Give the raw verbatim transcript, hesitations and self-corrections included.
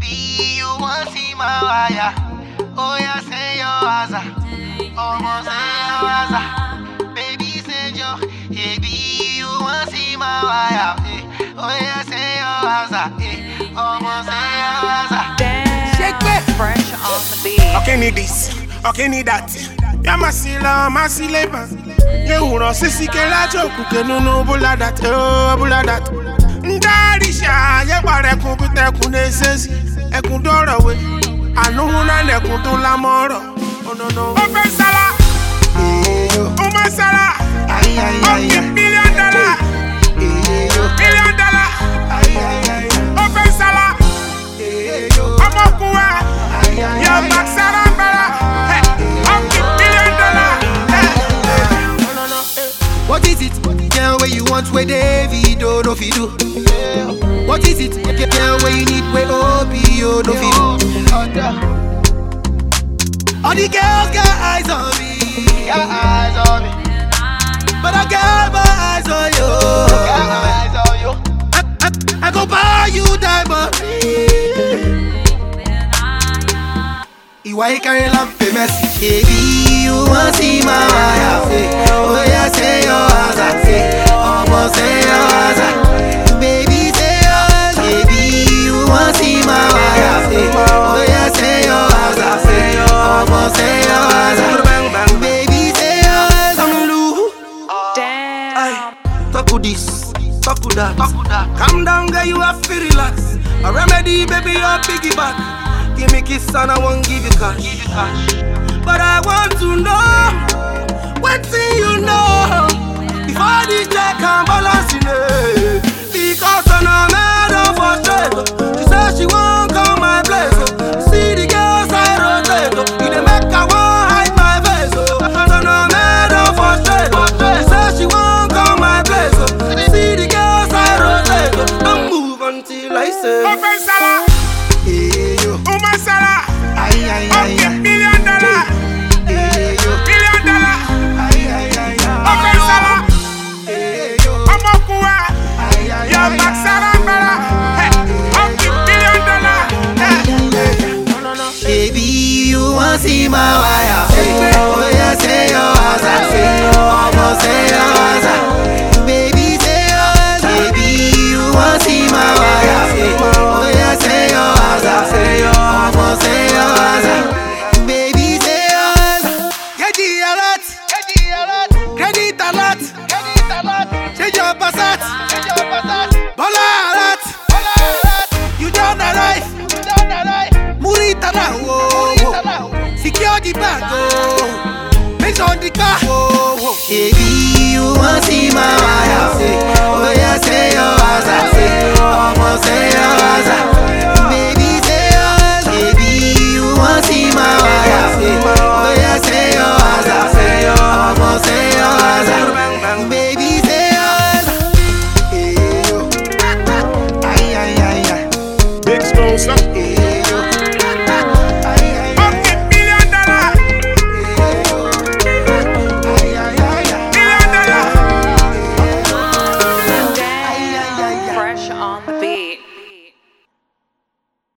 Baby, you want see my wire? Oh yeah, say your waza. Almost say your waza. Baby, say your. Baby, you want see my wire? Oh yeah, say your waza. Almost say your waza. Shake it. Fresh on the beat. Okay, need this. Okay, need that. Ya masila, masileba. Ye uro sisi ke la joku ke nunu bula dat. Oh, bula dat. Ndarisha, ye bare kun bite kun nesesi. Ekun doro we. Anu huna ne kun to la moro. Oh no no. Open sala. Open sala. Ay ay ay. Okay, million dollar. Million dollar. Ay ay ay. Open sala. Omo kuwa. Yo back sala bala. Okay, million dollar. What is it? Girl, where you want where David oh no fi do. What is it? Girl, where you need where Obi oh no fi do. All the girls got eyes on me, got eyes on me. But I got my eyes on you, got eyes on you. I, I, I go buy you diamond ring. Ìwà ìkànnì la famous. Baby, you want see my wire? Oh yeah, say your waza. Almost say your waza. Baby, say your waza. Baby, you want see my wire? Oh yeah, say your waza. Almost say your waza. Baby, say your waza. Damn. Talk with this, talk with that. Calm down, girl, you have to relax. A remedy, baby, your piggyback. Give me kiss and I won't give you cash. But I want to know, what thing you know, before the check and balance in it. Because I'm not mad of frustrated. She said she won't come my place. See the girls I rotate. You dey make her want hide my face. I'm not mad of frustrated. She said she won't come my place. See the girls I rotate. Don't move until I say. Open sala. Uma sala. Ay ay ay Okay, ay. million dollar. Million dollar. Ay ay ay ay. Open sala. Omo kuwa. Yo back sala bala. Okay, million dollar. Baby, you want see my wire? Oh yeah, say your waza. Almost say your waza. Baby, say your waza. Baby, you want see my wire? Oh yeah, say your waza. Almost say your waza. Baby, say your waza. Get the alert, credit alert, change your passat, Bola alert, you don't arrive, Murita now, secure the bag, oh, based on the car, oh, Baby, you want see my wire?